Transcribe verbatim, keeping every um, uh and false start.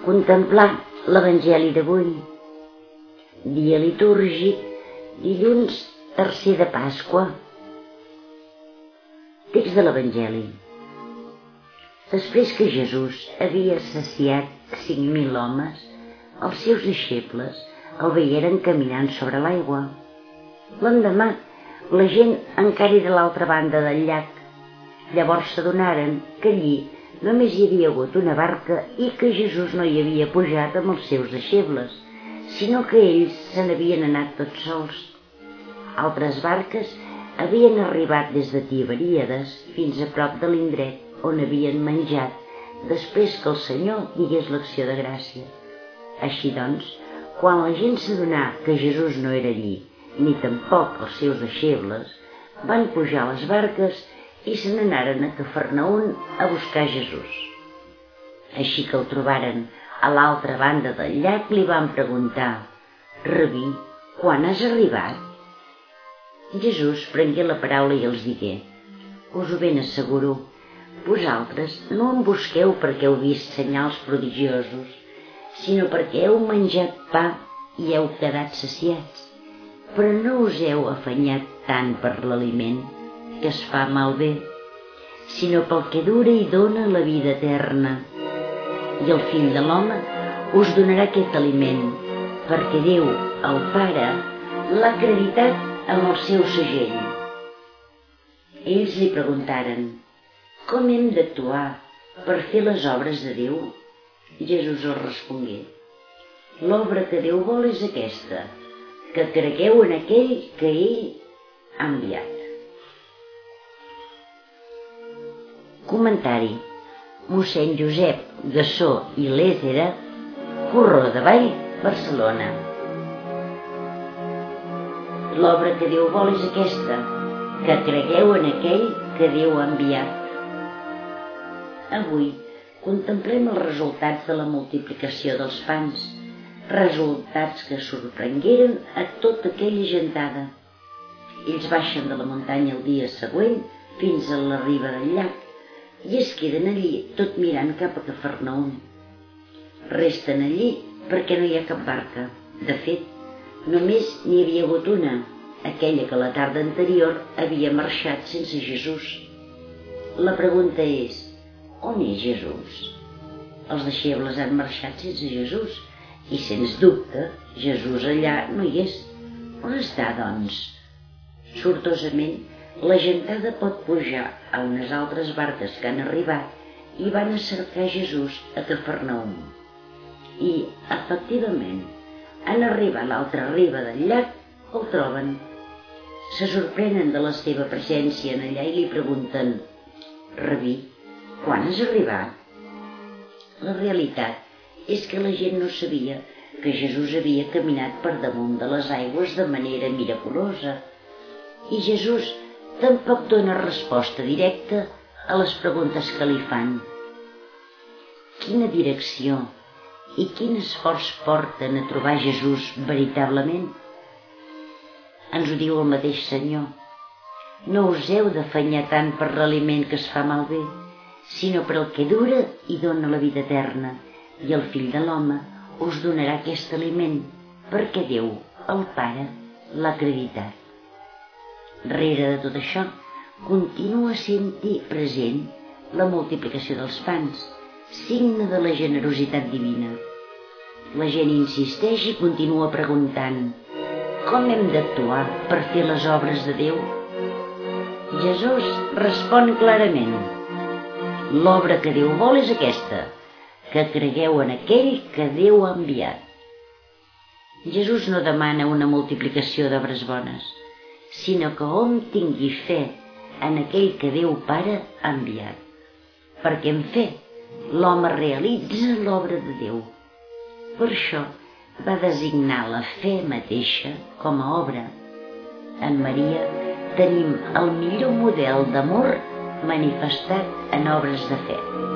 Contemplar l'Evangeli d'avui, dia litúrgic, dilluns tercer de Pasqua. Text de l'Evangeli. Després que Jesús havia saciat cinc mil homes, els seus deixebles el veieren caminant sobre l'aigua. L'endemà, la gent encara era a l'altra banda del llac. Llavors s'adonaren que allí només hi havia hagut una barca i que Jesús no hi havia pujat amb els seus deixebles, sinó que ells se n'havien anat tots sols. Altres barques havien arribat des de Tiberíades fins a prop de l'indret on havien menjat després que el Senyor digués l'acció de gràcia. Així doncs, quan la gent s'adonà que Jesús no era allí, ni tampoc els seus deixebles, van pujar a les barques i se n'anaren a Cafarnaüm a buscar Jesús. Així que el trobaren a l'altra banda del llac, li van preguntar: «Rabí, quan has arribat?» Jesús prengué la paraula i els digué: «Us ho ben asseguro, vosaltres no em busqueu perquè heu vist senyals prodigiosos, sinó perquè heu menjat pa i heu quedat saciats, però no us heu afanyat tant per l'aliment que es fa malbé, sinó pel que dura i dóna la vida eterna. I el Fill de l'Home us donarà aquest aliment, perquè Déu, el Pare, l'ha acreditat amb el seu segell». Ells li preguntaren: «Com hem d'actuar per fer les obres de Déu?» Jesús els respongué: «L'obra que Déu vol és aquesta, que cregueu en aquell que ell ha enviat». Comentari: mossèn Josep Gassó i Lésera, Corró de Vall, Barcelona. L'obra que Déu vol és aquesta, que cregueu en aquell que Déu ha enviat. Avui contemplem els resultats de la multiplicació dels pans, resultats que sorprengueren a tota aquella gentada. Ells baixen de la muntanya el dia següent fins a la riba del llac i es queden allí tot mirant cap a Cafarnaüm. Resten allí perquè no hi ha cap barca. De fet, només n'hi havia hagut una, aquella que la tarda anterior havia marxat sense Jesús. La pregunta és: on és Jesús? Els deixebles han marxat sense Jesús i, sens dubte, Jesús allà no hi és. On està, doncs? Sortosament, la gentada pot pujar a unes altres barques que han arribat i van a cercar Jesús a Cafarnaüm. I, efectivament, en arribar a l'altra riba del llac, el troben. Se sorprenen de la seva presència en allà i li pregunten: «Rabí, quan has arribat?» La realitat és que la gent no sabia que Jesús havia caminat per damunt de les aigües de manera miraculosa, i Jesús tampoc dona resposta directa a les preguntes que li fan. Quina direcció i quin esforç porten a trobar Jesús veritablement? Ens ho diu el mateix Senyor: «No us heu d'afanyar tant per l'aliment que es fa malbé, sinó per el que dura i dóna la vida eterna, i el Fill de l'Home us donarà aquest aliment, perquè Déu, el Pare, l'ha acreditat». Rere de tot això, continua sent-hi present la multiplicació dels pans, signe de la generositat divina. La gent insisteix i continua preguntant: «Com hem d'actuar per fer les obres de Déu?» Jesús respon clarament: «L'obra que Déu vol és aquesta, que cregueu en aquell que Déu ha enviat». Jesús no demana una multiplicació d'obres bones, sinó que hom tingui fe en aquell que Déu Pare ha enviat, perquè en fe l'home realitza l'obra de Déu. Per això va designar la fe mateixa com a obra. En Maria tenim el millor model d'amor manifestat en obres de fe.